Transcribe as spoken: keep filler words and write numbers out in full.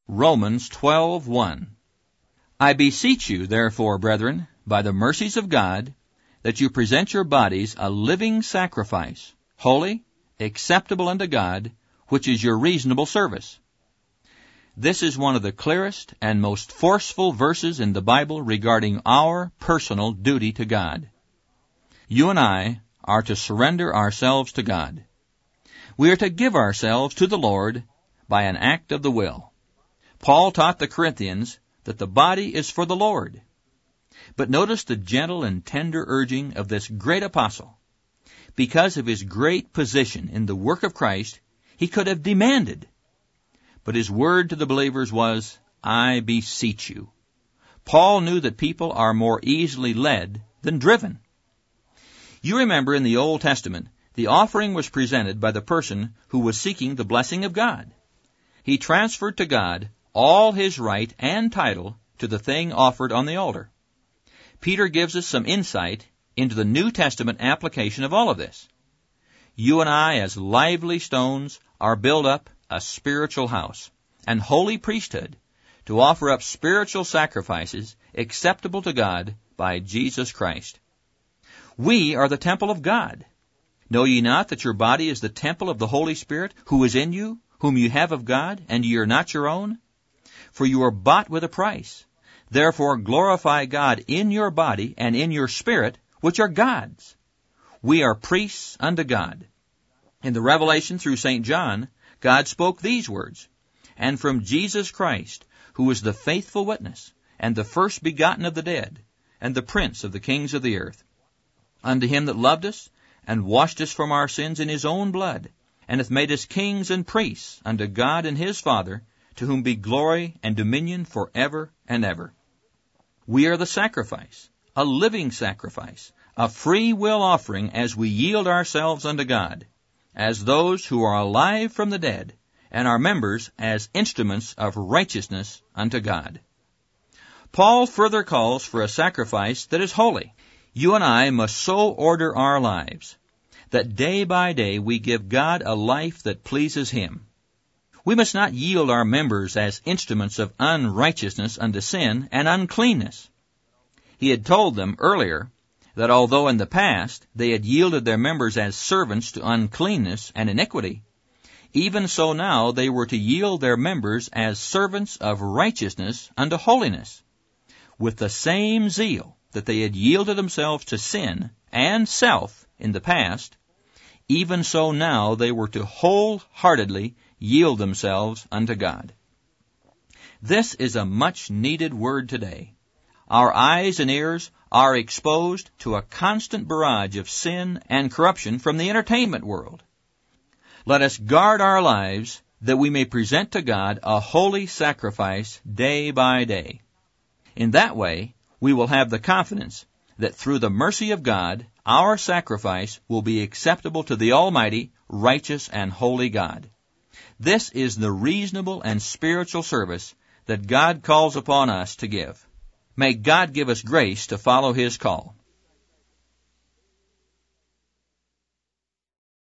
Romans twelve one. I beseech you, therefore, brethren, by the mercies of God, that you present your bodies a living sacrifice, holy, acceptable unto God, which is your reasonable service. This is one of the clearest and most forceful verses in the Bible regarding our personal duty to God. You and I are to surrender ourselves to God. We are to give ourselves to the Lord by an act of the will. Paul taught the Corinthians that the body is for the Lord. But notice the gentle and tender urging of this great apostle. Because of his great position in the work of Christ, he could have demanded. But his word to the believers was, I beseech you. Paul knew that people are more easily led than driven. You remember in the Old Testament, the offering was presented by the person who was seeking the blessing of God. He transferred to God all his right and title to the thing offered on the altar. Peter gives us some insight into the New Testament application of all of this. You and I, as lively stones, are built up a spiritual house, an holy priesthood, to offer up spiritual sacrifices acceptable to God by Jesus Christ. We are the temple of God. Know ye not that your body is the temple of the Holy Spirit, who is in you, whom you have of God, and ye are not your own? For you are bought with a price. Therefore glorify God in your body and in your spirit, which are God's. We are priests unto God. In the Revelation through Saint John, God spoke these words, And from Jesus Christ, who is the faithful witness, and the first begotten of the dead, and the prince of the kings of the earth, unto him that loved us, and washed us from our sins in his own blood, and hath made us kings and priests unto God and his Father, to whom be glory and dominion for ever and ever. We are the sacrifice, a living sacrifice, a free will offering as we yield ourselves unto God, as those who are alive from the dead, and our members as instruments of righteousness unto God. Paul further calls for a sacrifice that is holy. You and I must so order our lives that day by day we give God a life that pleases him. We must not yield our members as instruments of unrighteousness unto sin and uncleanness. He had told them earlier that although in the past they had yielded their members as servants to uncleanness and iniquity, even so now they were to yield their members as servants of righteousness unto holiness, with the same zeal that they had yielded themselves to sin and self in the past. Even so now they were to wholeheartedly yield themselves unto God. This is a much-needed word today. Our eyes and ears are exposed to a constant barrage of sin and corruption from the entertainment world. Let us guard our lives that we may present to God a holy sacrifice day by day. In that way, we will have the confidence that through the mercy of God, our sacrifice will be acceptable to the Almighty, righteous, and holy God. This is the reasonable and spiritual service that God calls upon us to give. May God give us grace to follow his call.